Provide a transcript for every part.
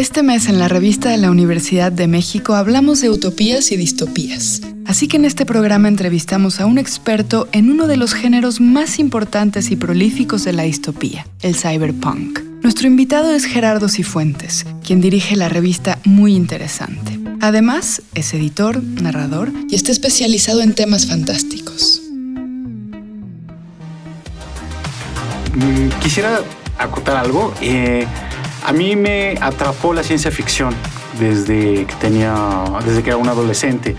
Este mes en la revista de la Universidad de México hablamos de utopías y distopías. Así que en este programa entrevistamos a un experto en uno de los géneros más importantes y prolíficos de la distopía, el cyberpunk. Nuestro invitado es Gerardo Cifuentes, quien dirige la revista Muy Interesante. Además, es editor, narrador y está especializado en temas fantásticos. Quisiera acotar algo. A mí me atrapó la ciencia ficción desde que era un adolescente.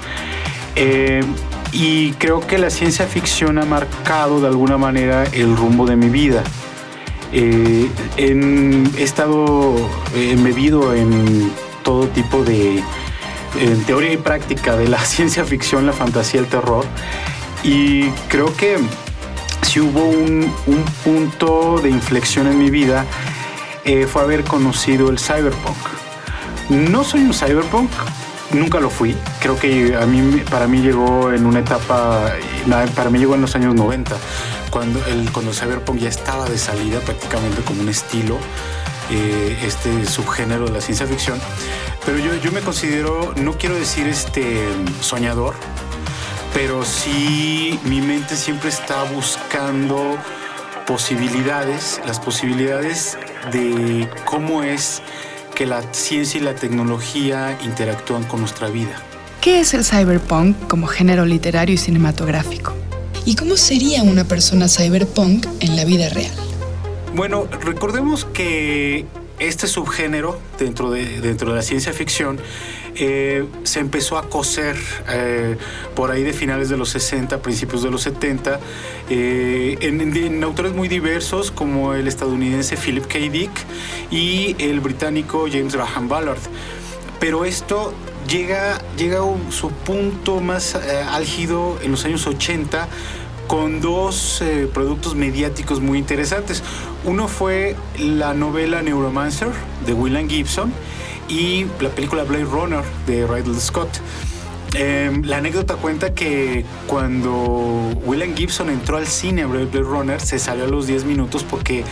Y creo que la ciencia ficción ha marcado de alguna manera el rumbo de mi vida. He estado embebido en todo tipo de teoría y práctica de la ciencia ficción, la fantasía, el terror. Y creo que si hubo un punto de inflexión en mi vida, fue haber conocido el cyberpunk. No soy un cyberpunk, nunca lo fui. Creo que para mí llegó en una etapa, para mí llegó en los años 90, cuando el cyberpunk ya estaba de salida prácticamente como un estilo, este subgénero de la ciencia ficción. Pero yo me considero, no quiero decir soñador, pero sí mi mente siempre está buscando las posibilidades de cómo es que la ciencia y la tecnología interactúan con nuestra vida. ¿Qué es el cyberpunk como género literario y cinematográfico? ¿Y cómo sería una persona cyberpunk en la vida real? Bueno, recordemos que este subgénero dentro de la ciencia ficción se empezó a cocer por ahí de finales de los 60, principios de los 70, en autores muy diversos como el estadounidense Philip K. Dick y el británico James Graham Ballard. Pero esto llega a su punto más álgido en los años 80 con dos productos mediáticos muy interesantes. Uno fue la novela Neuromancer de William Gibson y la película Blade Runner de Ridley Scott. La anécdota cuenta que cuando William Gibson entró al cine a Blade Runner, se salió a los 10 minutos porque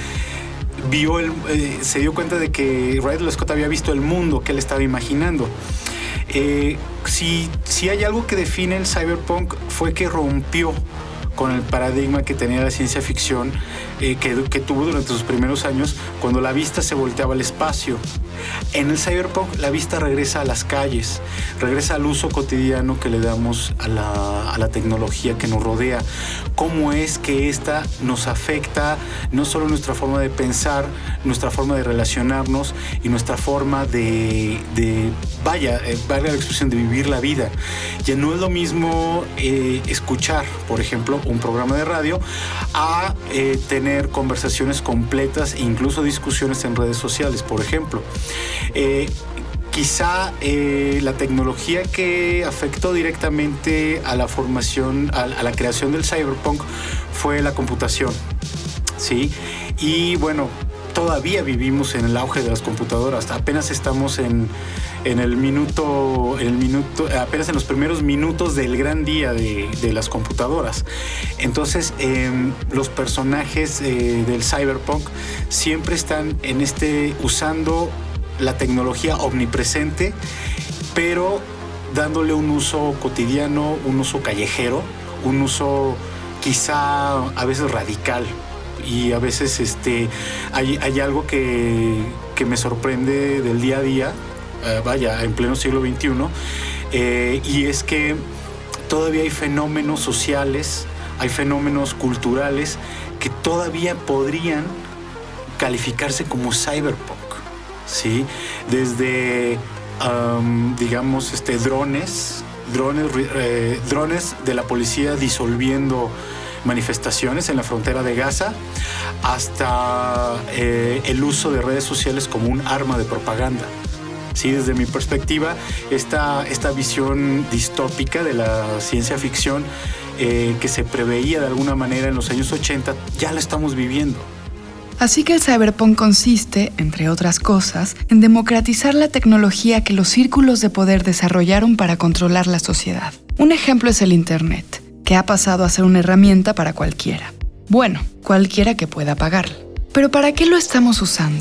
se dio cuenta de que Ridley Scott había visto el mundo que él estaba imaginando. Si hay algo que define el cyberpunk, fue que rompió con el paradigma que tenía la ciencia ficción que tuvo durante sus primeros años, cuando la vista se volteaba al espacio. En el cyberpunk la vista regresa a las calles, regresa al uso cotidiano que le damos a la tecnología que nos rodea. Cómo es que esta nos afecta no solo nuestra forma de pensar, nuestra forma de relacionarnos y nuestra forma valga la expresión, de vivir la vida. Ya no es lo mismo escuchar, por ejemplo, un programa de radio a tener conversaciones completas e incluso discusiones en redes sociales, por ejemplo. Quizá la tecnología que afectó directamente a la formación, a la creación del cyberpunk, fue la computación, ¿sí? Y bueno, todavía vivimos en el auge de las computadoras. Apenas estamos apenas en los primeros minutos del gran día de las computadoras. Entonces, los personajes del cyberpunk siempre están usando la tecnología omnipresente, pero dándole un uso cotidiano, un uso callejero, un uso quizá a veces radical. Y a veces hay algo que me sorprende del día a día, en pleno siglo XXI, y es que todavía hay fenómenos sociales, hay fenómenos culturales que todavía podrían calificarse como cyberpunk, ¿sí? Desde, digamos, drones de la policía disolviendo manifestaciones en la frontera de Gaza, hasta el uso de redes sociales como un arma de propaganda. Sí, desde mi perspectiva, esta visión distópica de la ciencia ficción que se preveía de alguna manera en los años 80, ya la estamos viviendo. Así que el cyberpunk consiste, entre otras cosas, en democratizar la tecnología que los círculos de poder desarrollaron para controlar la sociedad. Un ejemplo es el Internet, que ha pasado a ser una herramienta para cualquiera. Bueno, cualquiera que pueda pagarla. Pero ¿para qué lo estamos usando?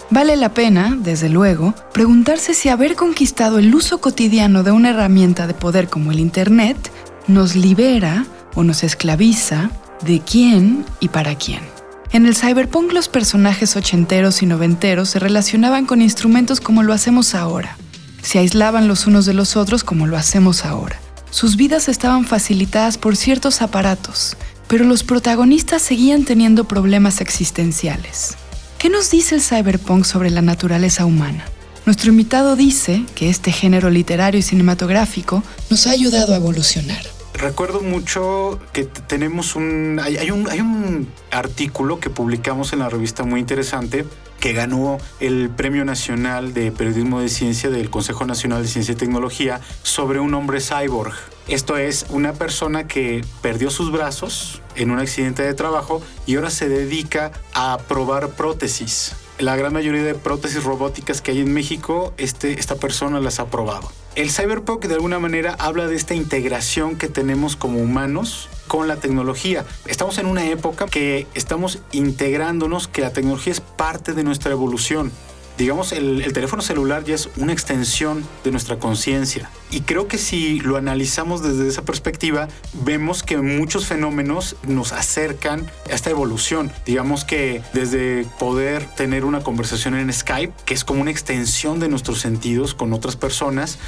Vale la pena, desde luego, preguntarse si haber conquistado el uso cotidiano de una herramienta de poder como el Internet nos libera o nos esclaviza, de quién y para quién. En el cyberpunk los personajes ochenteros y noventeros se relacionaban con instrumentos como lo hacemos ahora. Se aislaban los unos de los otros como lo hacemos ahora. Sus vidas estaban facilitadas por ciertos aparatos, pero los protagonistas seguían teniendo problemas existenciales. ¿Qué nos dice el cyberpunk sobre la naturaleza humana? Nuestro invitado dice que este género literario y cinematográfico nos ha ayudado a evolucionar. Recuerdo mucho que tenemos hay un artículo que publicamos en la revista muy interesante que ganó el Premio Nacional de Periodismo de Ciencia del Consejo Nacional de Ciencia y Tecnología sobre un hombre cyborg. Esto es una persona que perdió sus brazos en un accidente de trabajo y ahora se dedica a probar prótesis. La gran mayoría de prótesis robóticas que hay en México, esta persona las ha probado. El cyberpunk de alguna manera habla de esta integración que tenemos como humanos con la tecnología. Estamos en una época que estamos integrándonos, que la tecnología es parte de nuestra evolución. Digamos, el teléfono celular ya es una extensión de nuestra conciencia. Y creo que si lo analizamos desde esa perspectiva, vemos que muchos fenómenos nos acercan a esta evolución. Digamos que desde poder tener una conversación en Skype, que es como una extensión de nuestros sentidos con otras personas,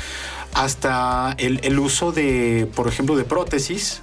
hasta el uso de, por ejemplo, de prótesis.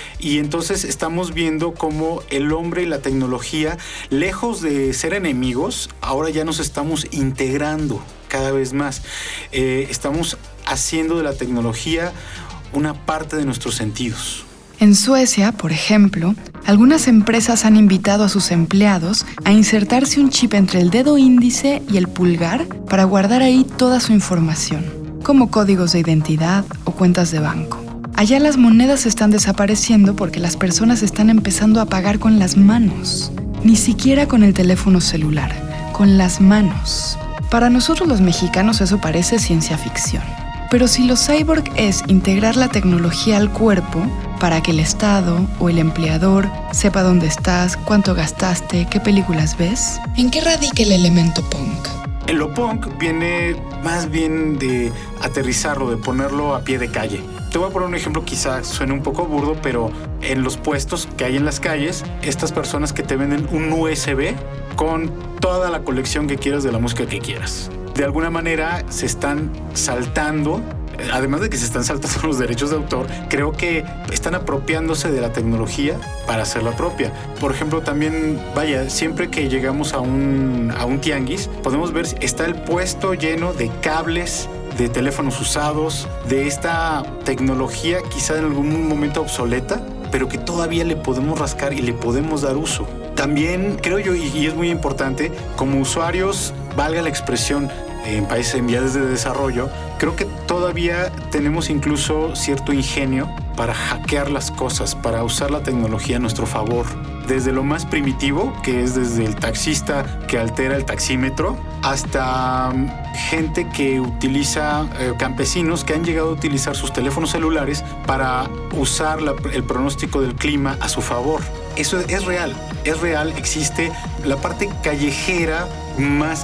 Y entonces estamos viendo cómo el hombre y la tecnología, lejos de ser enemigos, ahora ya nos estamos integrando cada vez más. Estamos haciendo de la tecnología una parte de nuestros sentidos. En Suecia, por ejemplo, algunas empresas han invitado a sus empleados a insertarse un chip entre el dedo índice y el pulgar para guardar ahí toda su información, como códigos de identidad o cuentas de banco. Allá las monedas están desapareciendo porque las personas están empezando a pagar con las manos. Ni siquiera con el teléfono celular, con las manos. Para nosotros los mexicanos eso parece ciencia ficción. Pero si lo cyborg es integrar la tecnología al cuerpo para que el Estado o el empleador sepa dónde estás, cuánto gastaste, qué películas ves, ¿en qué radica el elemento punk? Lo punk viene más bien de aterrizarlo, de ponerlo a pie de calle. Te voy a poner un ejemplo, quizá suene un poco burdo, pero en los puestos que hay en las calles, estas personas que te venden un USB con toda la colección que quieras de la música que quieras. De alguna manera se están saltando, además de que se están saltando los derechos de autor, creo que están apropiándose de la tecnología para hacerla propia. Por ejemplo, también, siempre que llegamos a un tianguis, podemos ver, está el puesto lleno de cables, de teléfonos usados, de esta tecnología quizá en algún momento obsoleta, pero que todavía le podemos rascar y le podemos dar uso. También creo yo, y es muy importante, como usuarios, valga la expresión, en países en vías de desarrollo, creo que todavía tenemos incluso cierto ingenio para hackear las cosas, para usar la tecnología a nuestro favor. Desde lo más primitivo, que es desde el taxista que altera el taxímetro, hasta gente que utiliza, campesinos que han llegado a utilizar sus teléfonos celulares para usar el pronóstico del clima a su favor. Eso es real, existe la parte callejera, más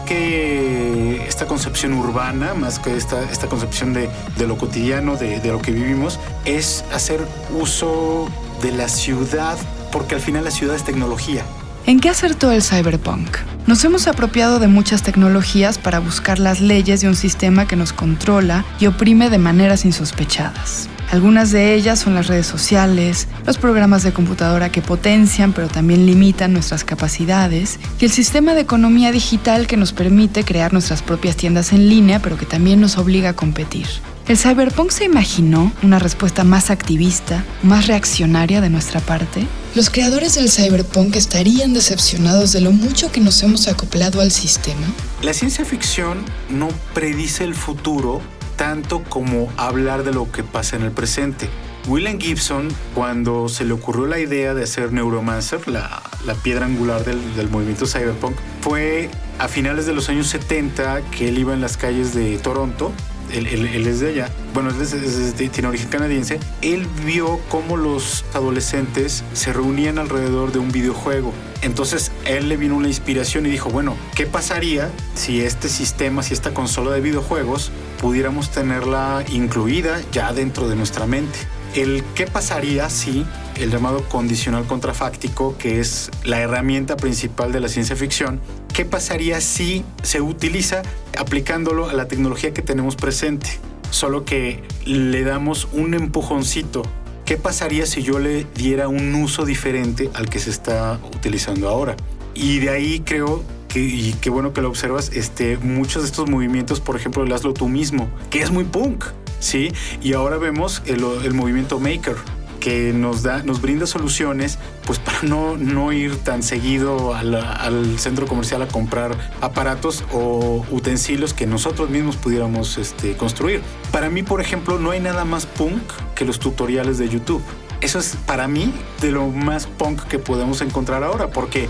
que esta concepción urbana, más que esta concepción de lo cotidiano, de lo que vivimos, es hacer uso de la ciudad, porque al final la ciudad es tecnología. ¿En qué acertó el cyberpunk? Nos hemos apropiado de muchas tecnologías para buscar las leyes de un sistema que nos controla y oprime de maneras insospechadas. Algunas de ellas son las redes sociales, los programas de computadora que potencian pero también limitan nuestras capacidades y el sistema de economía digital que nos permite crear nuestras propias tiendas en línea pero que también nos obliga a competir. ¿El cyberpunk se imaginó una respuesta más activista, más reaccionaria de nuestra parte? ¿Los creadores del cyberpunk estarían decepcionados de lo mucho que nos hemos acoplado al sistema? La ciencia ficción no predice el futuro tanto como hablar de lo que pasa en el presente. William Gibson, cuando se le ocurrió la idea de hacer Neuromancer, la piedra angular del movimiento cyberpunk, fue a finales de los años 70 que él iba en las calles de Toronto él es de allá, bueno, tiene origen canadiense. Él vio cómo los adolescentes se reunían alrededor de un videojuego. Entonces él le vino una inspiración y dijo, bueno, ¿qué pasaría si este sistema, si esta consola de videojuegos pudiéramos tenerla incluida ya dentro de nuestra mente? ¿Qué pasaría si el llamado condicional contrafáctico, que es la herramienta principal de la ciencia ficción, qué pasaría si se utiliza aplicándolo a la tecnología que tenemos presente? Solo que le damos un empujoncito. ¿Qué pasaría si yo le diera un uso diferente al que se está utilizando ahora? Y de ahí creo y qué bueno que lo observas, muchos de estos movimientos, por ejemplo, el hazlo tú mismo, que es muy punk, ¿sí? Y ahora vemos el movimiento Maker, que nos brinda soluciones, pues para no ir tan seguido al centro comercial a comprar aparatos o utensilios que nosotros mismos pudiéramos construir. Para mí, por ejemplo, no hay nada más punk que los tutoriales de YouTube. Eso es para mí de lo más punk que podemos encontrar ahora, porque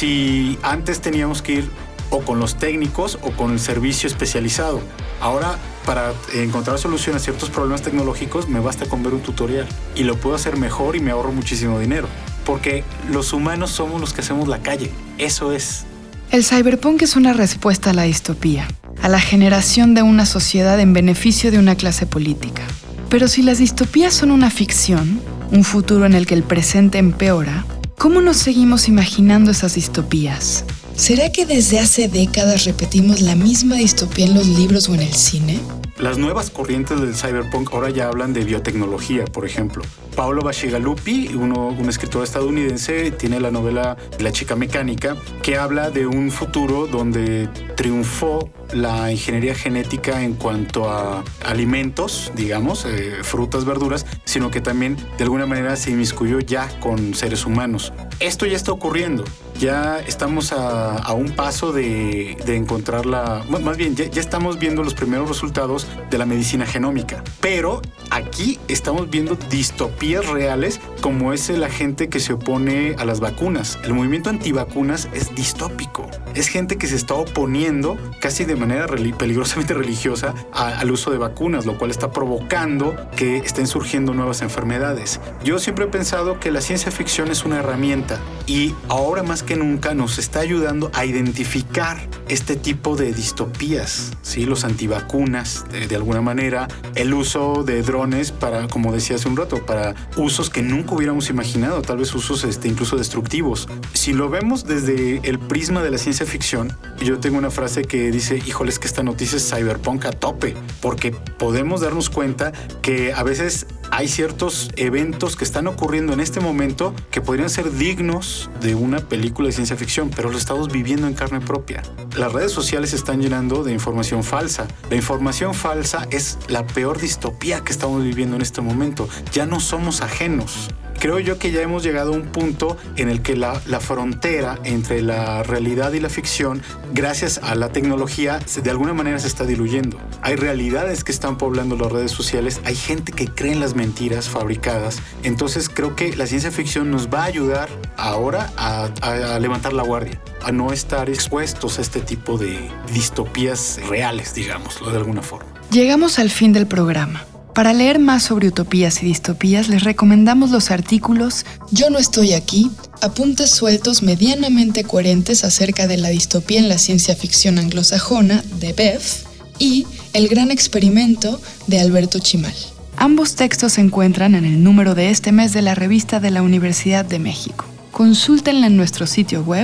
si antes teníamos que ir o con los técnicos o con el servicio especializado, ahora para encontrar soluciones a ciertos problemas tecnológicos me basta con ver un tutorial y lo puedo hacer mejor y me ahorro muchísimo dinero, porque los humanos somos los que hacemos la calle. Eso es. El cyberpunk es una respuesta a la distopía, a la generación de una sociedad en beneficio de una clase política. Pero si las distopías son una ficción, un futuro en el que el presente empeora, ¿cómo nos seguimos imaginando esas distopías? ¿Será que desde hace décadas repetimos la misma distopía en los libros o en el cine? Las nuevas corrientes del cyberpunk ahora ya hablan de biotecnología, por ejemplo. Paolo Bacigalupi, un escritor estadounidense, tiene la novela La chica mecánica, que habla de un futuro donde triunfó la ingeniería genética en cuanto a alimentos, digamos, frutas, verduras, sino que también de alguna manera se inmiscuyó ya con seres humanos. Esto ya está ocurriendo. Ya estamos a un paso de encontrar más bien, ya estamos viendo los primeros resultados de la medicina genómica. Pero aquí estamos viendo distopías reales, como es la gente que se opone a las vacunas. El movimiento antivacunas es distópico. Es gente que se está oponiendo casi de manera peligrosamente religiosa al uso de vacunas, lo cual está provocando que estén surgiendo nuevas enfermedades. Yo siempre he pensado que la ciencia ficción es una herramienta y ahora más que nunca nos está ayudando a identificar este tipo de distopías, ¿sí? Los antivacunas, de alguna manera, el uso de drones para, como decía hace un rato, para usos que nunca hubiéramos imaginado, tal vez usos incluso destructivos. Si lo vemos desde el prisma de la ciencia ficción, yo tengo una frase que dice, híjole, es que esta noticia es cyberpunk a tope, porque podemos darnos cuenta que a veces hay ciertos eventos que están ocurriendo en este momento que podrían ser dignos de una película de ciencia ficción, pero lo estamos viviendo en carne propia. Las redes sociales se están llenando de información falsa. La información falsa es la peor distopía que estamos viviendo en este momento. Ya no somos ajenos. Creo yo que ya hemos llegado a un punto en el que la frontera entre la realidad y la ficción, gracias a la tecnología, de alguna manera se está diluyendo. Hay realidades que están poblando las redes sociales, hay gente que cree en las mentiras fabricadas. Entonces creo que la ciencia ficción nos va a ayudar ahora a levantar la guardia, a no estar expuestos a este tipo de distopías reales, digámoslo de alguna forma. Llegamos al fin del programa. Para leer más sobre utopías y distopías les recomendamos los artículos Yo no estoy aquí, apuntes sueltos medianamente coherentes acerca de la distopía en la ciencia ficción anglosajona de Beth y El gran experimento de Alberto Chimal. Ambos textos se encuentran en el número de este mes de la revista de la Universidad de México. Consúltenla en nuestro sitio web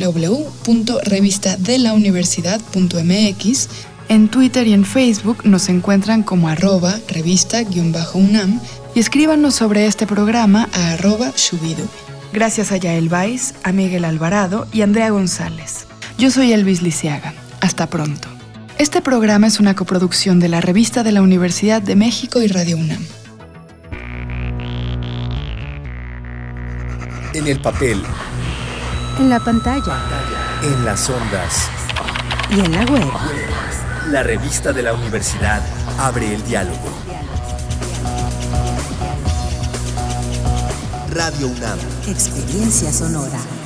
www.revistadelauniversidad.mx. En Twitter y en Facebook nos encuentran como @revista_UNAM y escríbanos sobre este programa a @Shubidu. Gracias a Yael Baiz, a Miguel Alvarado y Andrea González. Yo soy Elvis Lisiaga. Hasta pronto. Este programa es una coproducción de la Revista de la Universidad de México y Radio UNAM. En el papel, en la pantalla, en las ondas y en la web. La Revista de la Universidad abre el diálogo. Radio UNAM. Experiencia sonora.